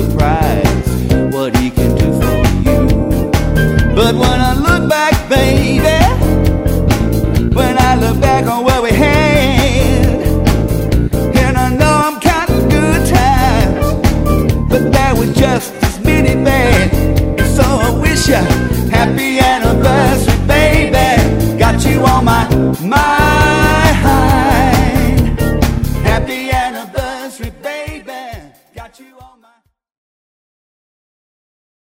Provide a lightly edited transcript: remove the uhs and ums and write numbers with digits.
surprised what he can do for you. But when I look back, baby, when I look back on what we had, and I know I'm counting good times, but that was just